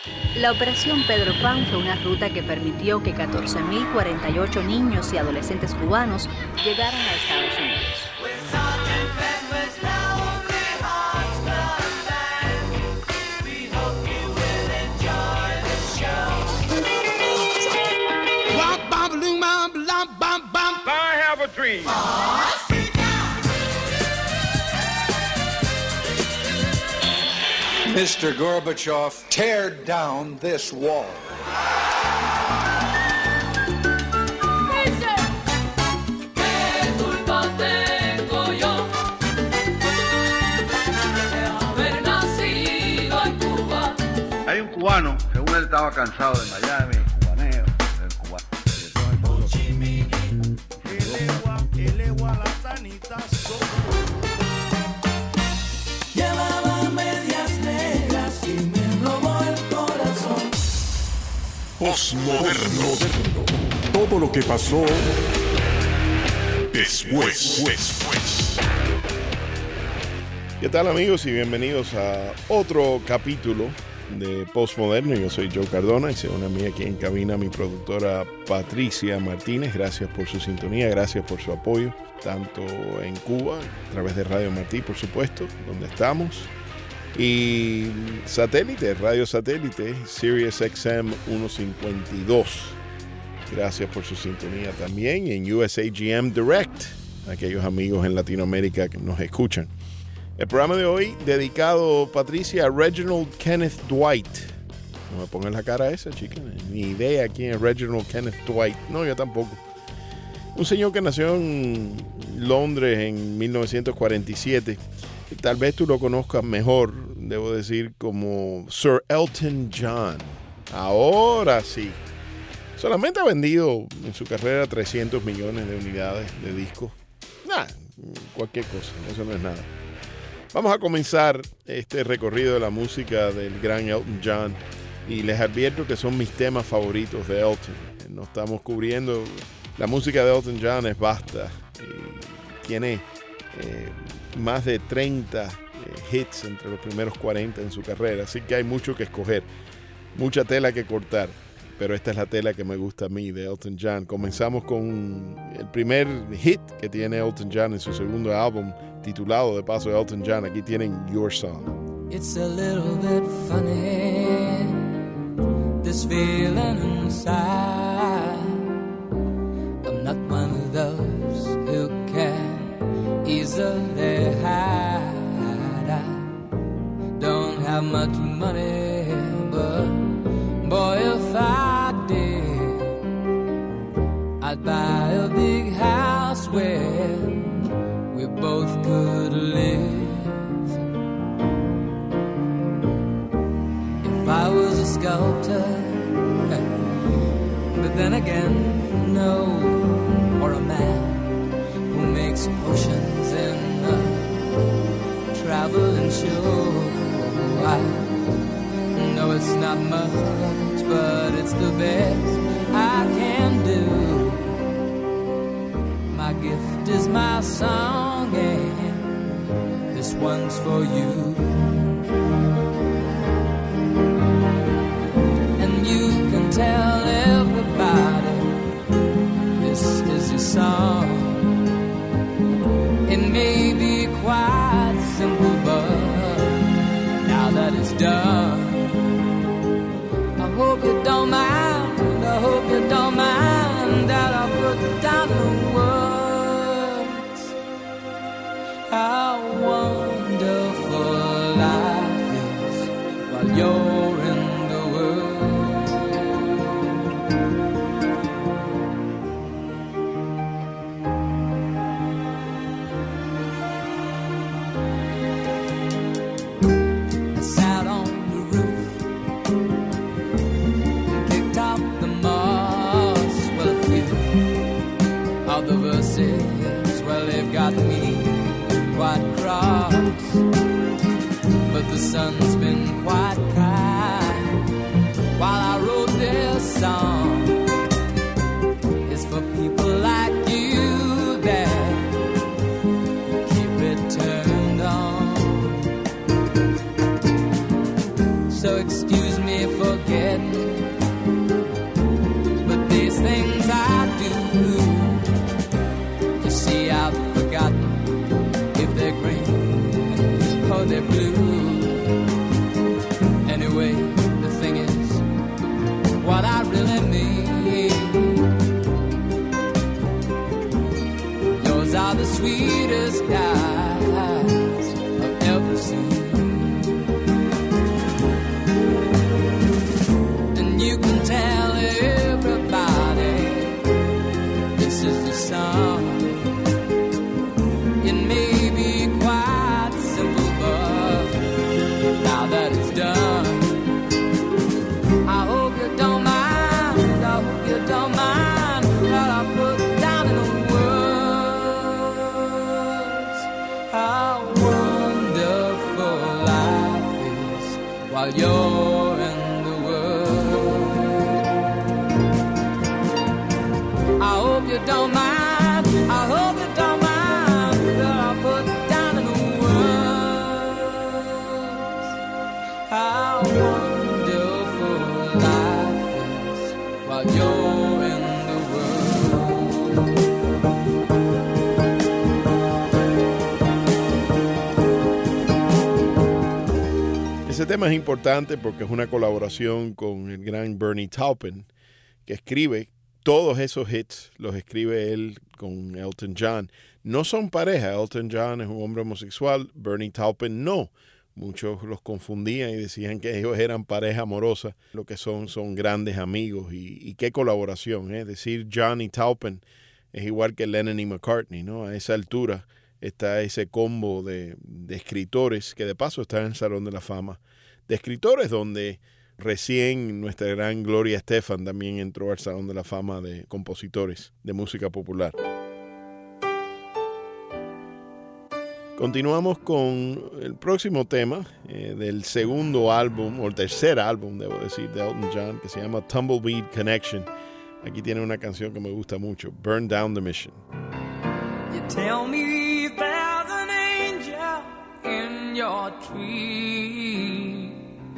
La Operación Pedro Pan fue una ruta que permitió que 14.048 niños y adolescentes cubanos llegaran a Estados Unidos. I have a dream. Mr. Gorbachev, tear down this wall. Hay un cubano, según él estaba cansado de Miami, cubaneo, del cubano. Llevaba medias negras y me robó el corazón. Postmoderno. Todo lo que pasó después. ¿Qué tal, amigos? Y bienvenidos a otro capítulo de Postmoderno. Yo soy Joe Cardona y se une a mí aquí en cabina mi productora Patricia Martínez. Gracias por su sintonía, gracias por su apoyo, tanto en Cuba, a través de Radio Martí, por supuesto, donde estamos, y satélite, radio satélite, Sirius XM 152. Gracias por su sintonía también, y en USAGM Direct, aquellos amigos en Latinoamérica que nos escuchan. El programa de hoy dedicado, Patricia, a Reginald Kenneth Dwight. No me pongan la cara esa, chica. Ni idea quién es Reginald Kenneth Dwight. No, yo tampoco. Un señor que nació en Londres en 1947. Y tal vez tú lo conozcas mejor, debo decir, como Sir Elton John. Ahora sí. Solamente ha vendido en su carrera 300 millones de unidades de discos. Nada, cualquier cosa. Eso no es nada. Vamos a comenzar este recorrido de la música del gran Elton John y les advierto que son mis temas favoritos de Elton. No estamos cubriendo, la música de Elton John es vasta y tiene más de 30 hits entre los primeros 40 en su carrera, así que hay mucho que escoger, mucha tela que cortar, pero esta es la tela que me gusta a mí de Elton John. Comenzamos con el primer hit que tiene Elton John en su segundo álbum, titulado de paso Elton John. Aquí tienen Your Song. It's a little bit funny, this feeling inside. I'm not one of those who can easily hide. I don't have much money, but boy, if I did, I'd buy a big house where we both could live. If I was a sculptor, but then again, no, or a man who makes potions in a traveling show. I know it's not much, but it's the best I can do. My gift is my song, and this one's for you. And you can tell everybody this is your song. It may be quite simple, but now that it's done, I hope you don't mind, I hope you don't mind that I put down the words. How wonderful life is while you're in the world. I sat on the roof and picked out the moss. Well, a few of the verses, well, they've got me quite cross, but the sun's been quite kind while I wrote this song. It's for people like you that keep it turned on. So excuse me for you don't mind, I hope you don't mind that I put down in the words how wonderful life is while you're in the world. Ese tema es importante porque es una colaboración con el gran Bernie Taupin, que escribe todos esos hits, los escribe él con Elton John. No son pareja, Elton John es un hombre homosexual, Bernie Taupin no. Muchos los confundían y decían que ellos eran pareja amorosa. Lo que son grandes amigos y qué colaboración. Decir John y Taupin es igual que Lennon y McCartney, ¿no? A esa altura está ese combo de escritores que de paso está en el Salón de la Fama. De escritores donde recién nuestra gran Gloria Estefan también entró al Salón de la Fama de compositores de música popular. Continuamos con el próximo tema del segundo álbum, o el tercer álbum, debo decir, de Elton John, que se llama Tumbleweed Connection. Aquí tiene una canción que me gusta mucho, Burn Down the Mission. You tell me there's an angel in your tree.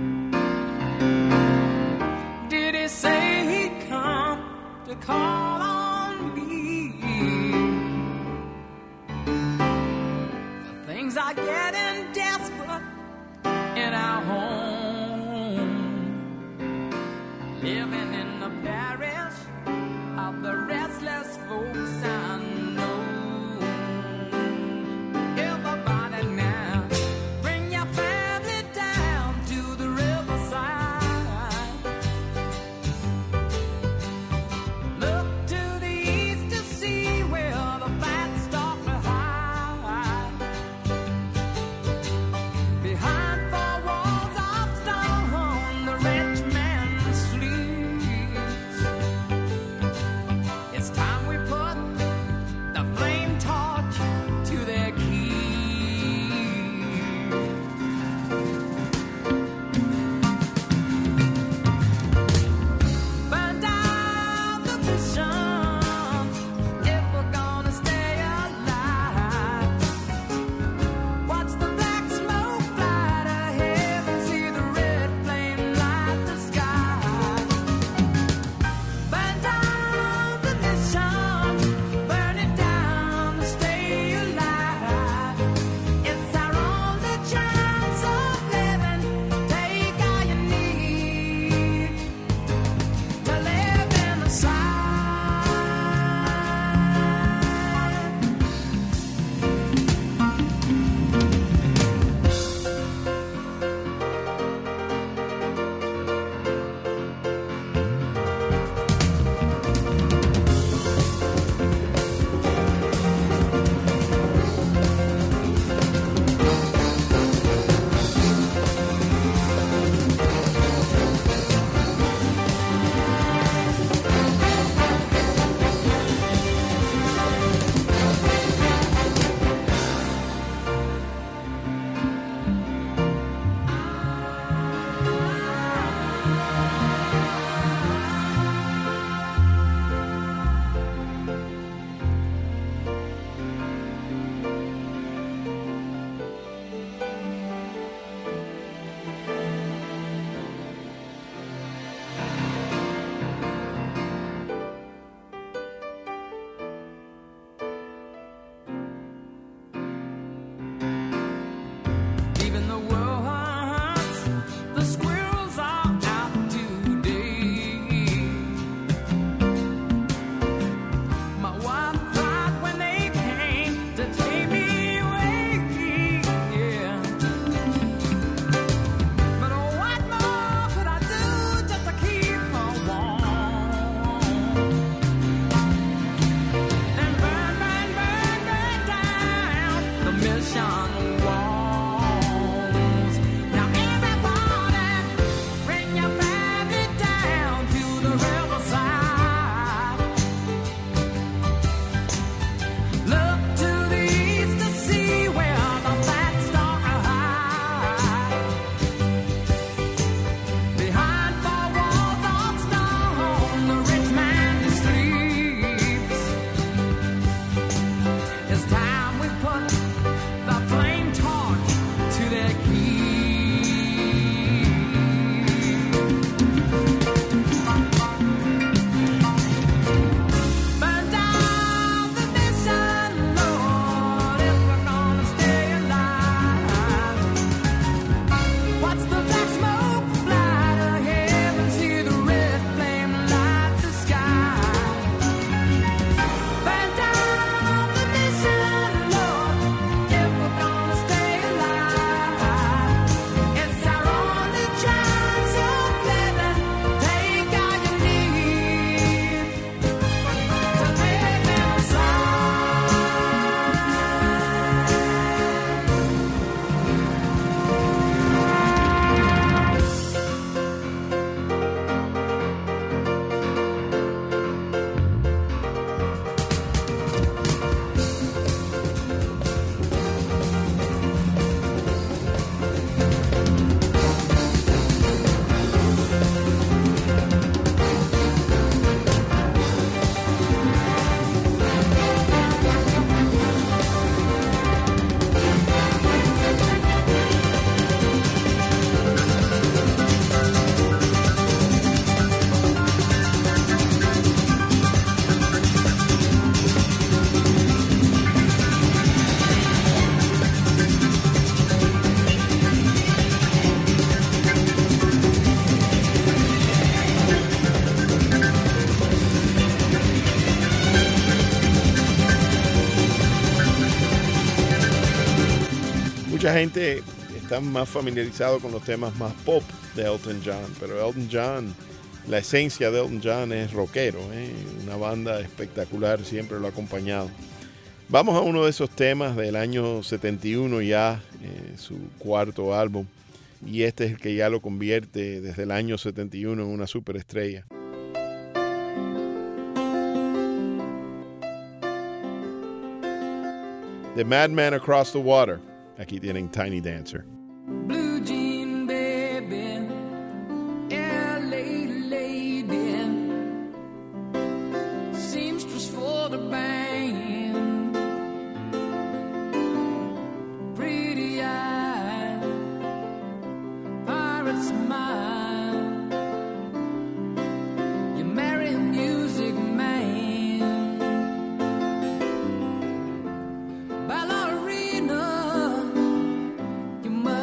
Did he say he'd come to call on me? For things are getting desperate in our home, living in the parish of the restless folks I know. Everybody now, bring your family down to the riverside. Look to the east to see where the fat start to hide. Behind four walls of stone, the rich man sleeps. Mucha gente está más familiarizado con los temas más pop de Elton John, pero Elton John, la esencia de Elton John es rockero, una banda espectacular, siempre lo ha acompañado. Vamos a uno de esos temas del año 71 ya, su cuarto álbum, y este es el que ya lo convierte desde el año 71 en una superestrella. The Madman Across the Water. Aquí tienen Tiny Dancer. Blue jean baby, LA lady, seamstress for the band, pretty eye, pirate smile, you marry a music man, ballerina, you must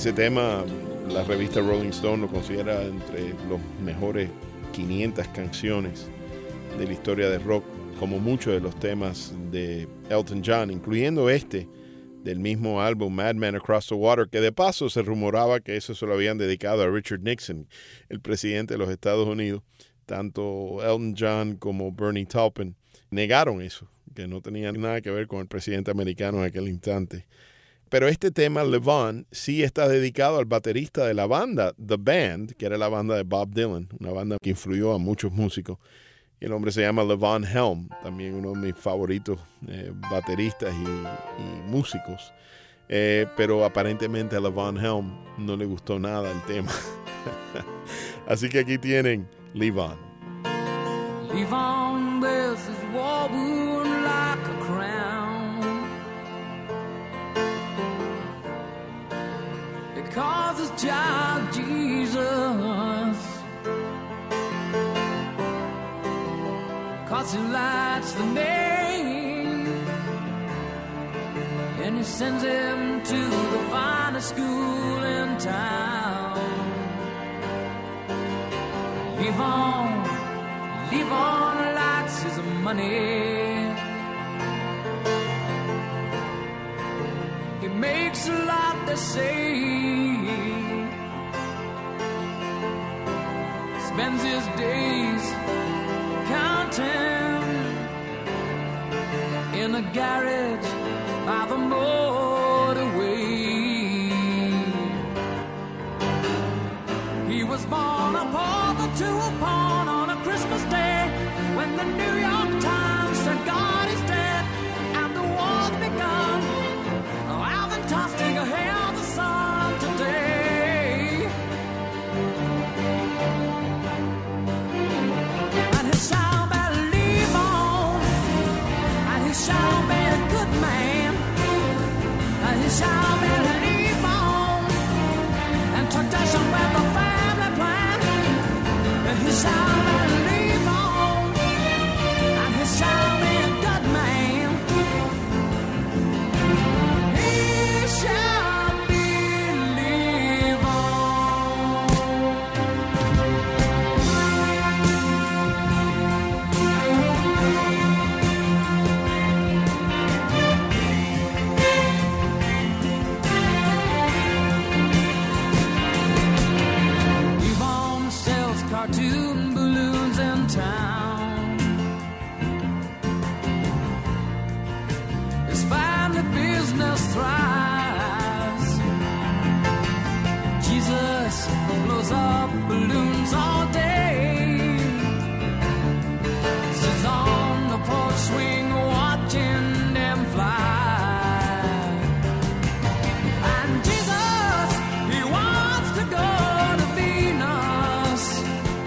Ese tema, la revista Rolling Stone lo considera entre los mejores 500 canciones de la historia del rock, como muchos de los temas de Elton John, incluyendo este del mismo álbum Mad Men Across the Water, que de paso se rumoraba que eso se lo habían dedicado a Richard Nixon, el presidente de los Estados Unidos. Tanto Elton John como Bernie Taupin negaron eso, que no tenía nada que ver con el presidente americano en aquel instante. Pero este tema, Levon, sí está dedicado al baterista de la banda The Band, que era la banda de Bob Dylan, una banda que influyó a muchos músicos. El hombre se llama Levon Helm, también uno de mis favoritos bateristas y músicos. Pero aparentemente a Levon Helm no le gustó nada el tema. Así que aquí tienen Levon. Levon wears his war wound like a crown. It calls his child Jesus, 'cause he likes the name, and he sends him to the finest school in town. Levon likes his money. He makes a lot, they say. Spends his days counting in a garage by the motorway. He was born upon the to a pawn on a Christmas day, when the New York Times said God is dead and the war's begun. Oh, Alvin Tostinger hails the sun today, and he shall believe on, and he shall be a good man, and he shall believe on, and tradition with the family plan, and he shall believe on, and he shall be a good man. He shall believe on. Levon sells cartoon balloons in town. His family business thrives. Jesus blows up balloons all day. Sits on the porch swing watching them fly. And Jesus, he wants to go to Venus.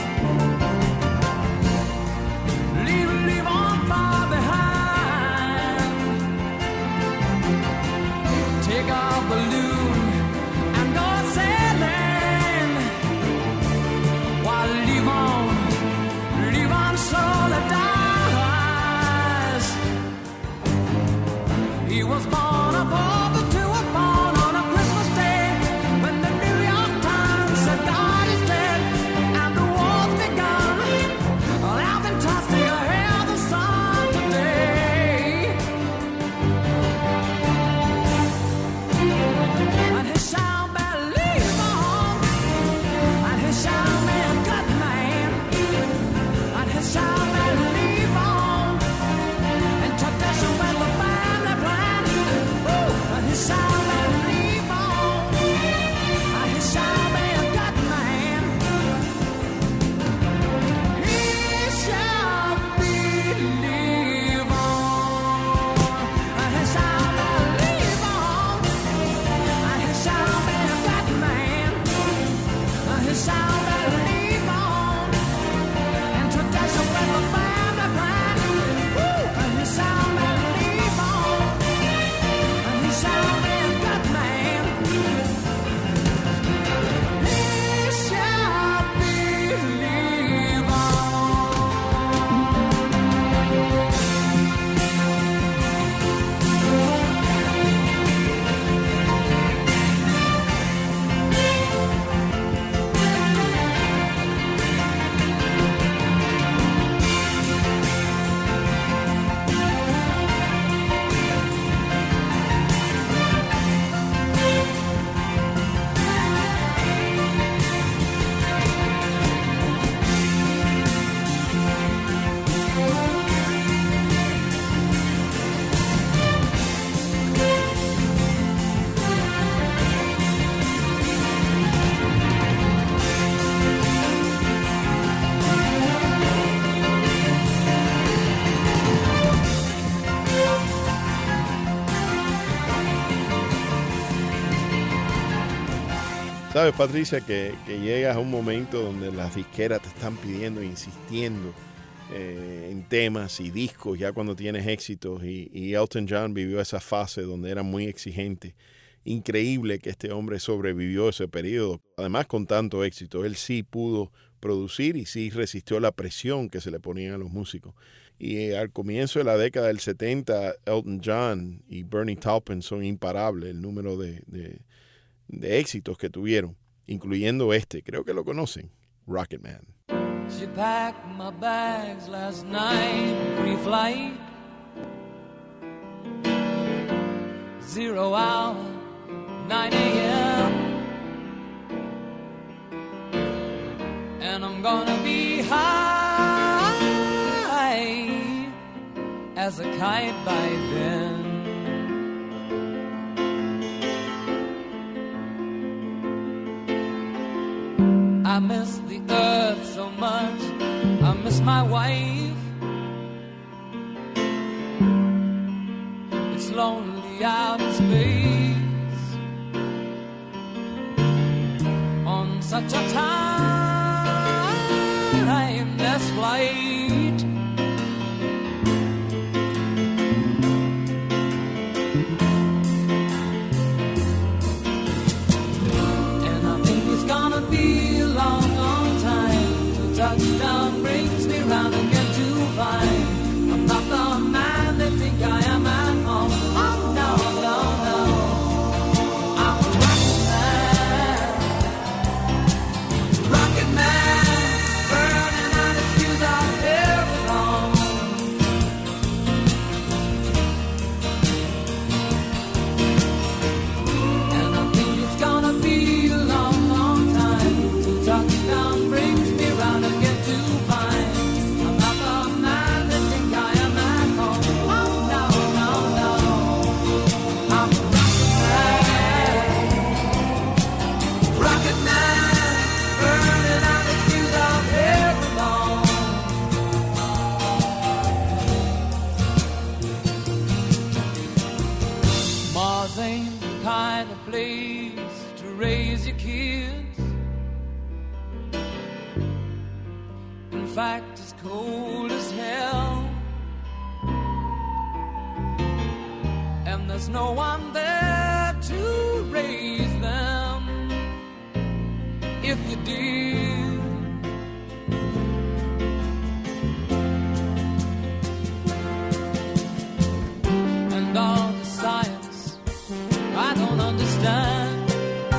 Leave on far behind. Take a balloon and go sailing. sabes, Patricia, que llegas a un momento donde las disqueras te están pidiendo, insistiendo en temas y discos ya cuando tienes éxitos, y Elton John vivió esa fase donde era muy exigente. Increíble que este hombre sobrevivió ese periodo, además con tanto éxito. Él sí pudo producir y sí resistió la presión que se le ponían a los músicos. Y al comienzo de la década del 70, Elton John y Bernie Taupin son imparables, el número de éxitos que tuvieron, incluyendo este, creo que lo conocen, Rocket Man. She packed my bags last night, pre-flight, 0 hour, 9 a.m. And I'm gonna be high as a kite by then. I miss the earth so much, I miss my wife. It's lonely out in space on such a timeless flight. And I think it's gonna be a long, long time till touchdown brings me round again to find I'm not the man they think I am at home. Oh no, no, no, I'm a rocket man, burning out his fuse out there alone. And I think it's gonna be a long, long time till touchdown brings me round again to find I'm not the man they think I am at home. Oh no, no, no, I'm a rocket man, burning out his fuse out there alone. Mars ain't the kind of place to raise your kids. In fact, it's cold as hell. And there's no one there to raise them. If you did, and all the science I don't understand,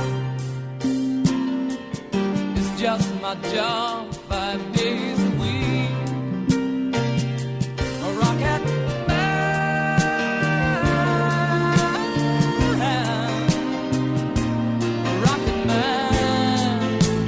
it's just my job 5 days a week. A rocket man, a rocket man.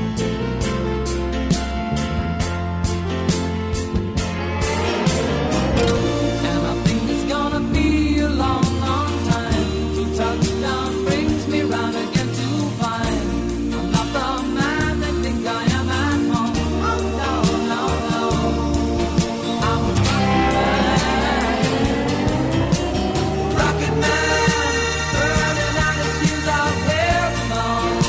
And I think it's gonna be a long, long time till touchdown brings me round again to find I'm not the man they think I am at home. Oh no, no, no, I'm a rocket man, burning out his fuse out there alone.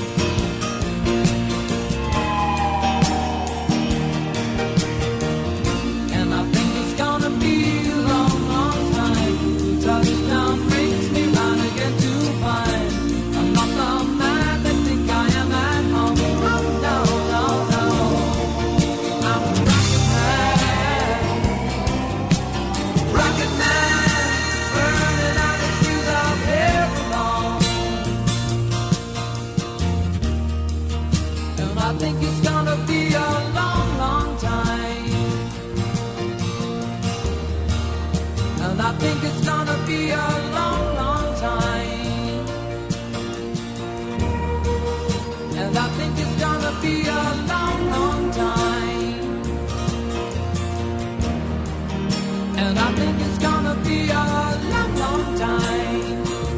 And I think it's gonna be a long, long time till touchdown brings me round again to find I'm not the man they think I am at home. Oh no, no, no, I'm a rocket man, burning out his fuse out there alone. And I think it's gonna be a long, long time. And I think it's gonna be a long, long time. And I think it's gonna be a long, long time. And I think it's gonna be a long, long time.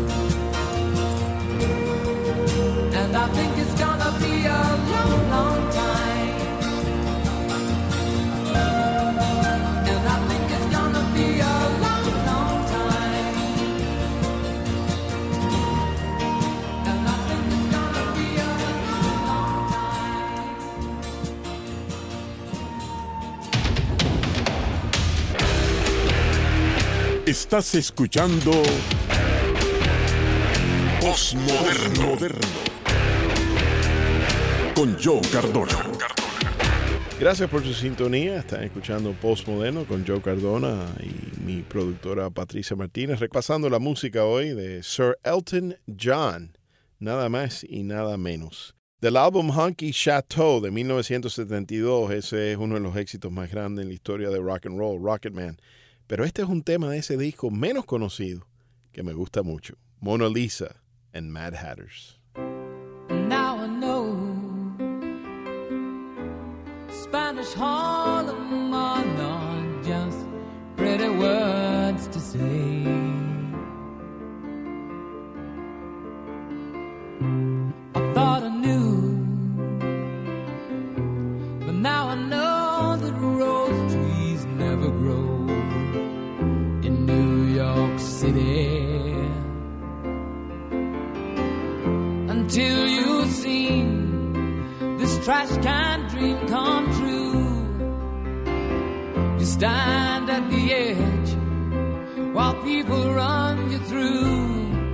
And I think it's gonna be a long, long time. And I think it's gonna be a long, long time. And I think it's gonna be a long, long time. Estás escuchando Postmoderno con Joe Cardona. Gracias por su sintonía. Están escuchando Postmoderno con Joe Cardona y mi productora Patricia Martínez, repasando la música hoy de Sir Elton John, nada más y nada menos. Del álbum Honky Chateau de 1972, ese es uno de los éxitos más grandes en la historia de rock and roll, Rocketman. Pero este es un tema de ese disco menos conocido que me gusta mucho, Mona Lisa and Mad Hatters. Now I know Spanish Harlem are not just pretty words to say. I thought I knew, but now I know that rose trees never grow in New York City until you've seen this trash can dream come true. You stand at the edge while people run you through.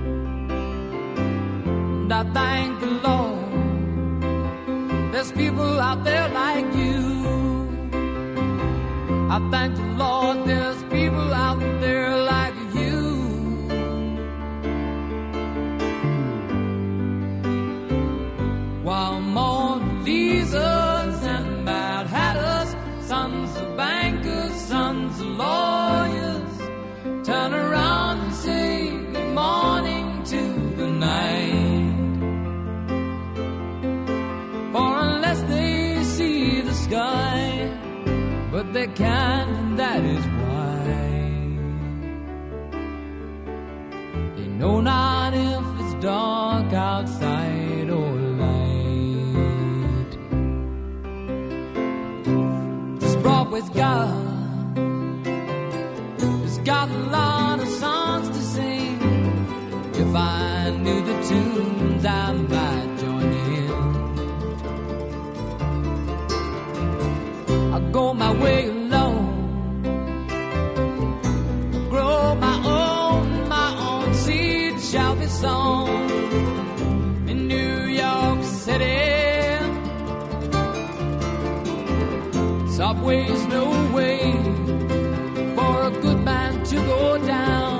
And I thank the Lord there's people out there like you. I thank the Lord there's people out there like you. While Mona Lisas and Mad Hatters, sons of bankers, sons of lawyers, turn around and say good morning to the night. For unless they see the sky, but they can't, and that is why they know not if it's dark outside or light. This Broadway's got a lot of songs to sing. If I knew the tunes, I might join in. I go my way alone, grow my own seed shall be sown in New York City. Subway's no way for a good man to go down.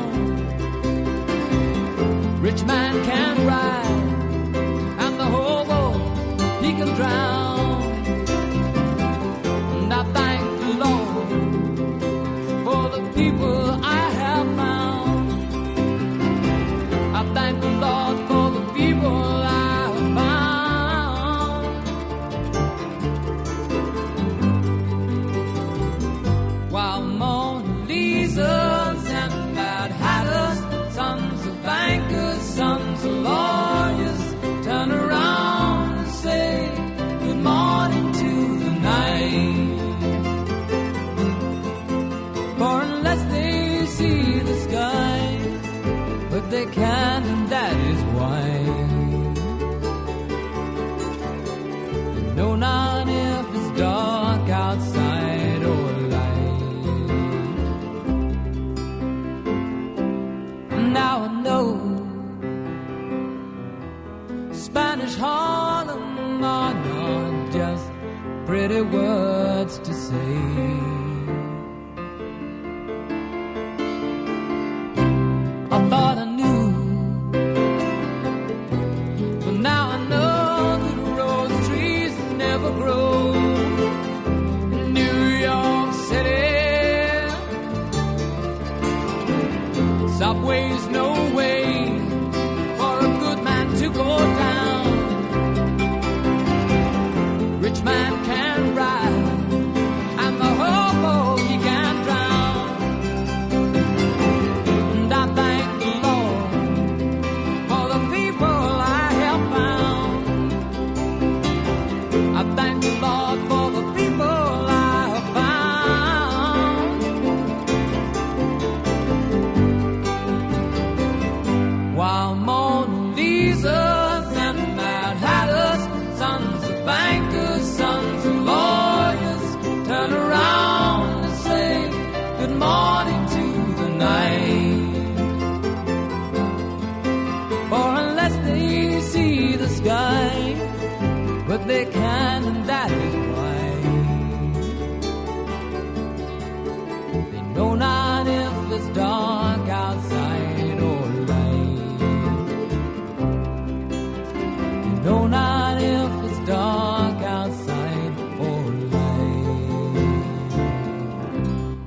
Rich man can ride, and the hobo, he can drown. And I thank the Lord for the people I have found. I thank the Lord for the people I have found. While Mona Lisas and Mad Hatters, sons of bankers, sons of lawyers, turn around and say good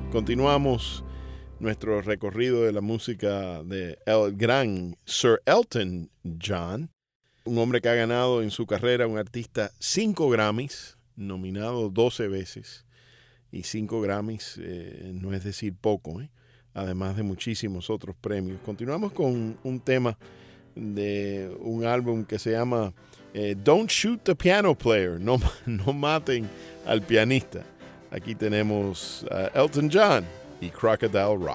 Continuamos nuestro recorrido de la música de el gran Sir Elton John, un hombre que ha ganado en su carrera, un artista, 5 Grammys, nominado 12 veces, y 5 Grammys no es decir poco, además de muchísimos otros premios. Continuamos con un tema de un álbum que se llama Don't Shoot the Piano Player, no maten al pianista. Aquí tenemos a Elton John y Crocodile Rock.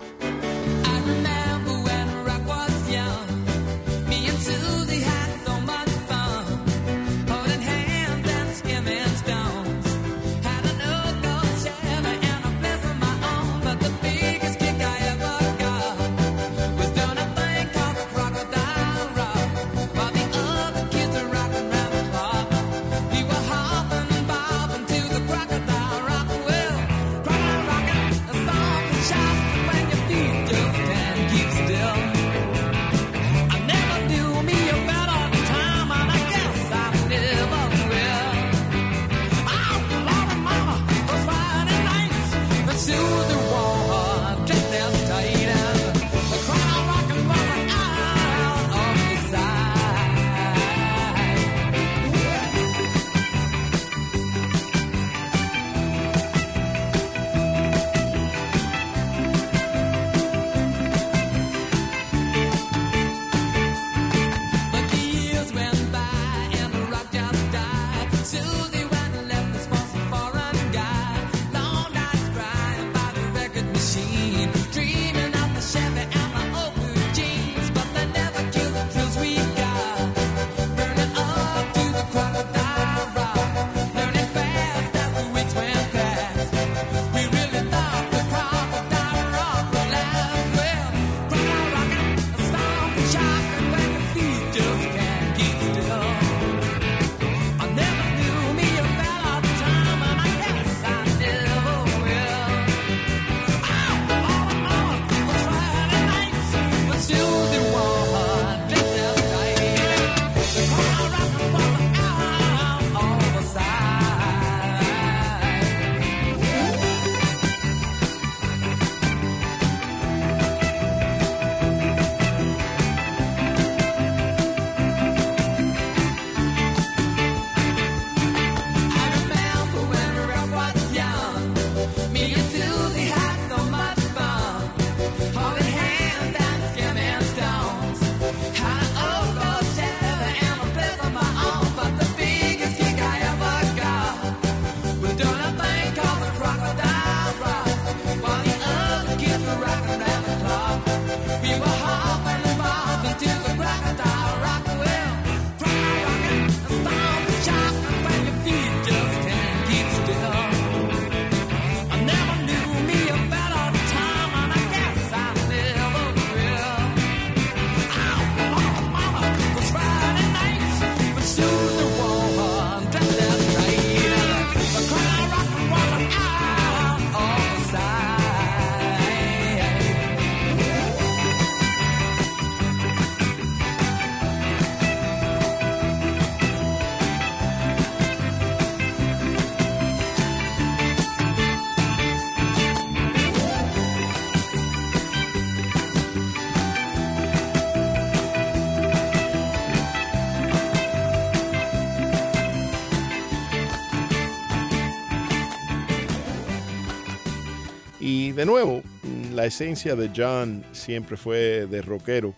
Y de nuevo, la esencia de John siempre fue de rockero.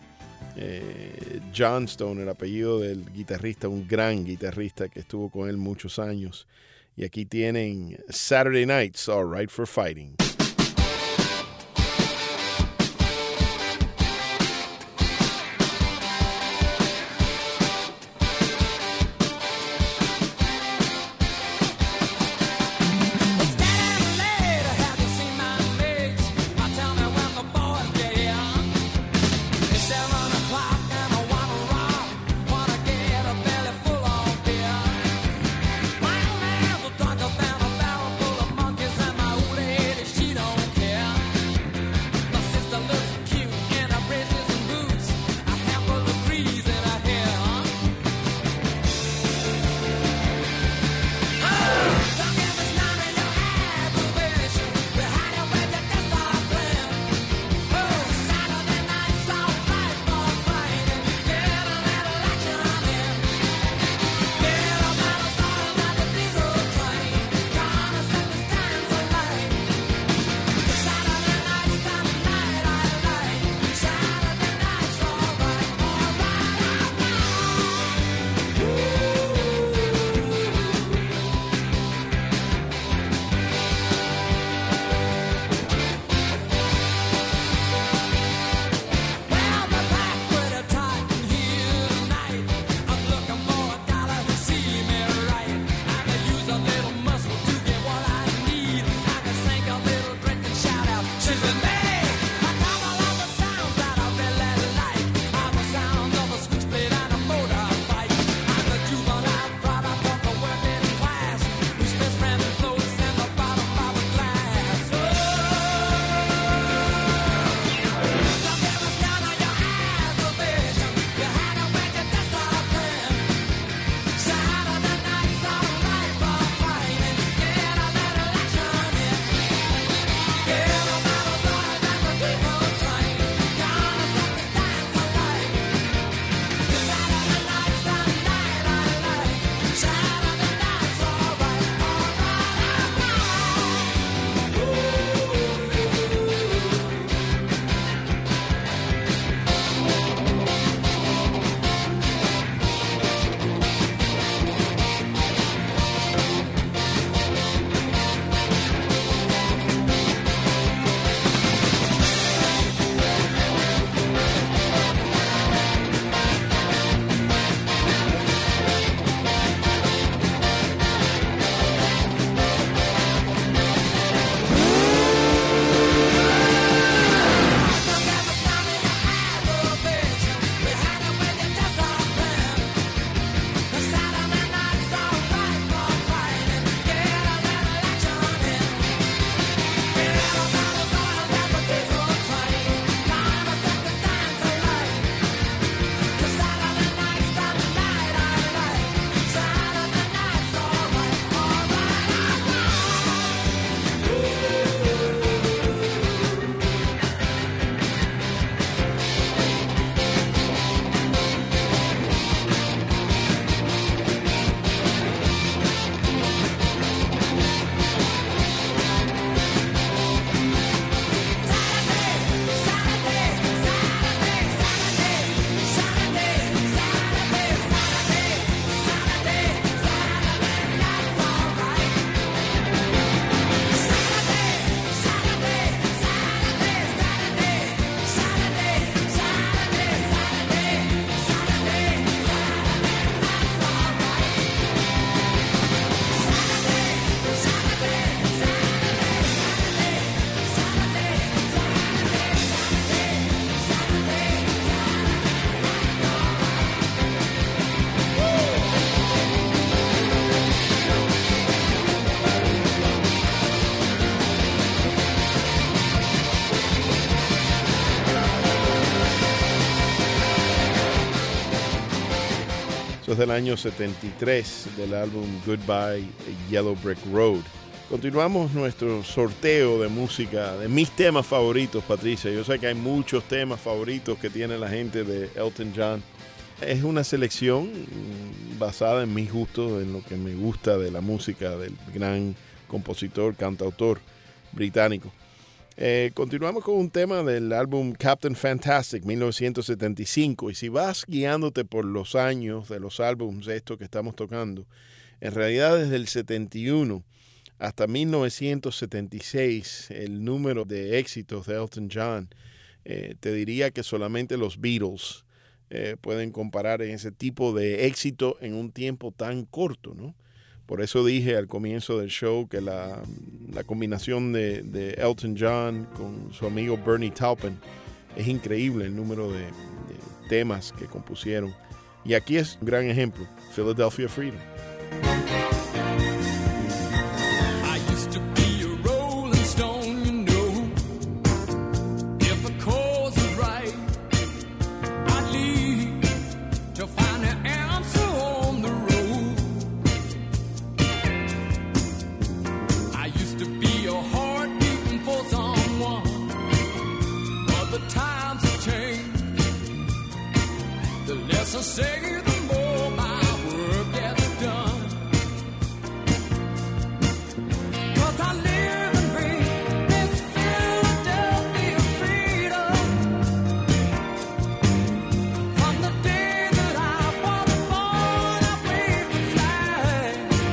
Johnstone, el apellido del guitarrista, un gran guitarrista que estuvo con él muchos años. Y aquí tienen Saturday Night's All Right for Fighting. She es del año 73 del álbum Goodbye Yellow Brick Road. Continuamos nuestro sorteo de música, de mis temas favoritos, Patricia. Yo sé que hay muchos temas favoritos que tiene la gente de Elton John. Es una selección basada en mis gustos, en lo que me gusta de la música del gran compositor, cantautor británico. Continuamos con un tema del álbum Captain Fantastic, 1975. Y si vas guiándote por los años de los álbumes estos que estamos tocando, en realidad desde el 71 hasta 1976, el número de éxitos de Elton John, te diría que solamente los Beatles pueden comparar en ese tipo de éxito en un tiempo tan corto, ¿no? Por eso dije al comienzo del show que la combinación de Elton John con su amigo Bernie Taupin es increíble, el número de temas que compusieron. Y aquí es un gran ejemplo, Philadelphia Freedom. So say the more my work gets done, 'cause I live and breathe this Philadelphia freedom. From the day that I was born, I waved the flag.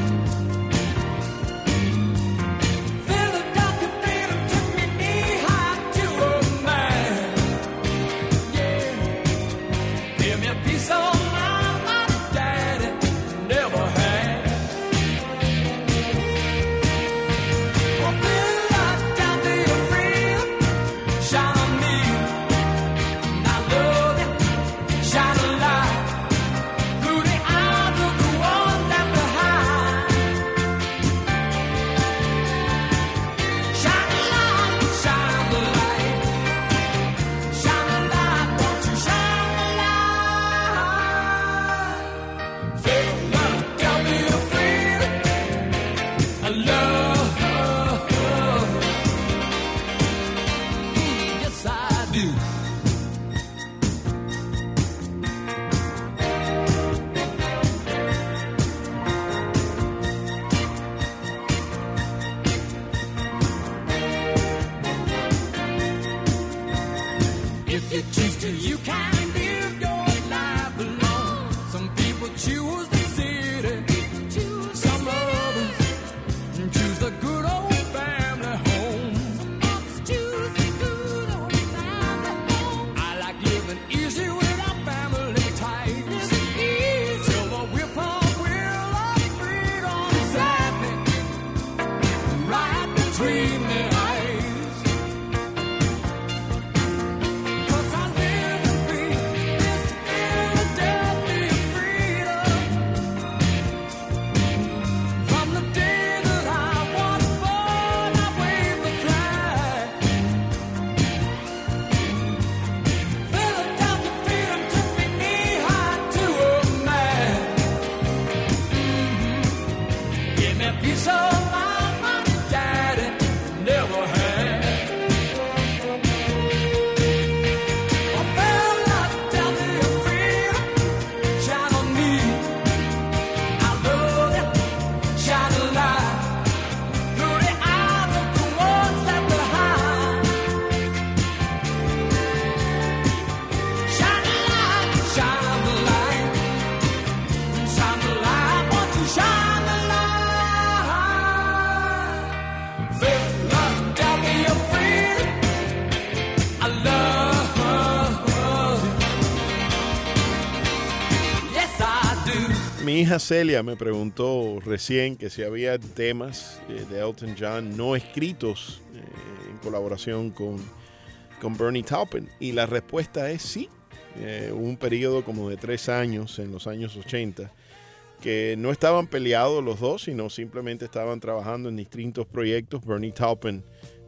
Philadelphia freedom took me knee high to a man. Yeah, give me a piece of Mi hija Celia me preguntó recién que si había temas de Elton John no escritos en colaboración con Bernie Taupin, y la respuesta es sí. Hubo un periodo como de 3 años en los años 80 que no estaban peleados los dos, sino simplemente estaban trabajando en distintos proyectos. Bernie Taupin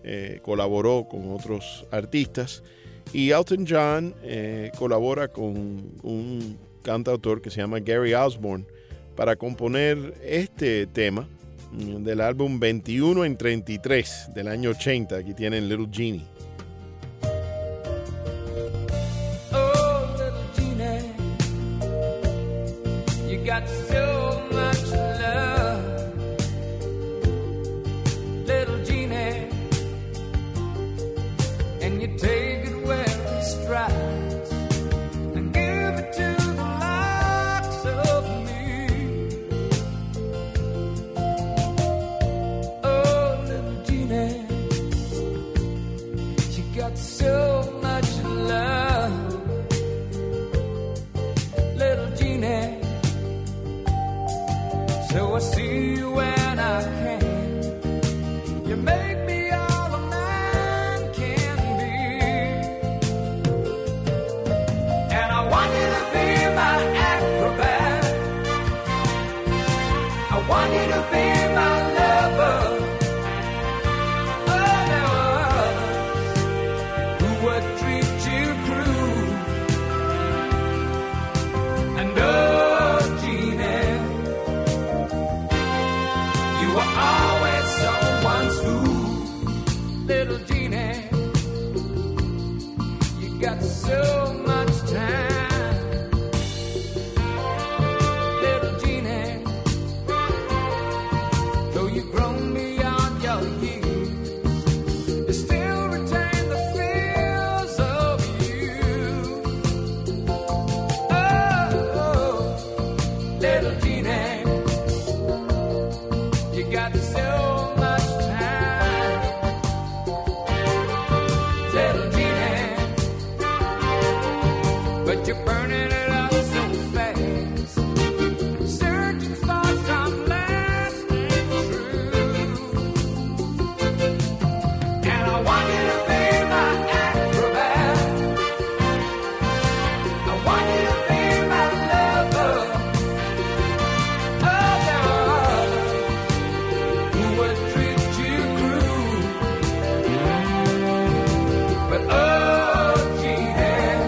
colaboró con otros artistas y Elton John colabora con un cantautor que se llama Gary Osborne para componer este tema del álbum 21 en 33 del año 80. Aquí tienen Little Genie. Oh, little Genie, you got so much love. Little Genie, and you take it where it strikes and give it to the likes of me. Oh, little Genie, you got so much love. Little Genie, so I see you when I can. You make me all a man can be, and I want you to be my acrobat. I want you to be my lover. Oh, there was who would treat you cruel, and oh, Genie, you were always someone's fool. Little Genie, you got so much time. Little Genie, though you've grown beyond your years, you still retain the fears of you. Oh, little Genie, you got so much time. Little Genie, but you're burning it up so fast, searching for some lasting truth. And I want you to be my acrobat. I want you to be my lover. Oh, there are who would treat you cruel, but oh, Genie,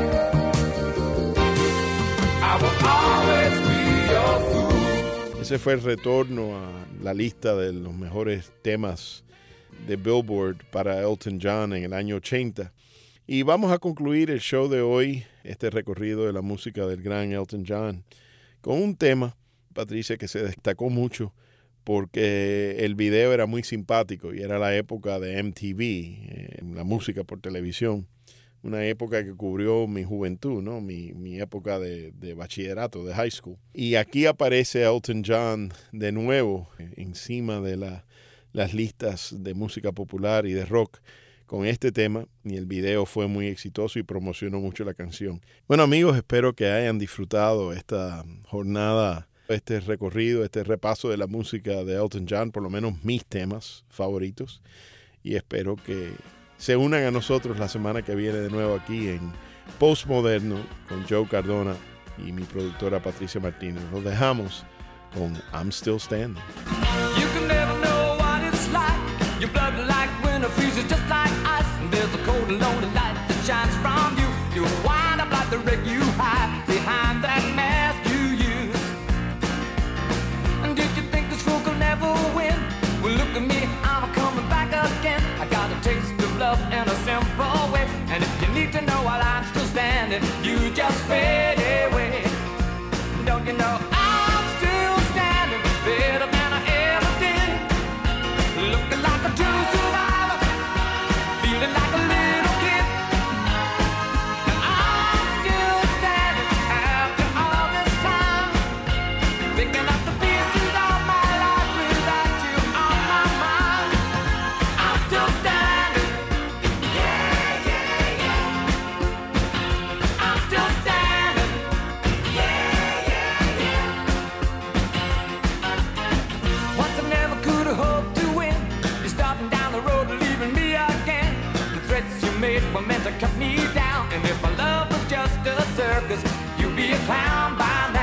I will always be your fool. Ese fue el retorno a la lista de los mejores temas de Billboard para Elton John en el año 80. Y vamos a concluir el show de hoy, este recorrido de la música del gran Elton John, con un tema, Patricia, que se destacó mucho porque el video era muy simpático y era la época de MTV, la música por televisión. Una época que cubrió mi juventud, ¿no? Mi época de bachillerato, de high school. Y aquí aparece Elton John de nuevo encima de las listas de música popular y de rock con este tema, y el video fue muy exitoso y promocionó mucho la canción. Bueno, amigos, espero que hayan disfrutado esta jornada, este recorrido, este repaso de la música de Elton John, por lo menos mis temas favoritos, y espero que se unan a nosotros la semana que viene de nuevo aquí en Postmoderno con Joe Cardona y mi productora Patricia Martínez. Los dejamos con I'm Still Standing. You can never know what it's like. Your blood like winter freezes just like ice. And there's a cold and lonely light that shines from you. You wind up like the wreck you hide behind that mask you use. And did you think this fool could never win? Well, look at me, I'm coming back again. I got a taste of love in a simple way. And if you need to know while I'm still standing, you just fade away. Don't you know I'm still standing better than I ever did? Looking like a true survivor, feeling like a little kid. And I'm still standing after all this time, picking up the pieces of my life without you on my mind. I'm still standing, yeah, yeah, yeah. I'm still standing, yeah, yeah, yeah. Once I never could have hoped to win. You're starting down the road, leaving me again. The threats you made were meant to cut me down. And if my love was just a circus, you'd be a clown by now.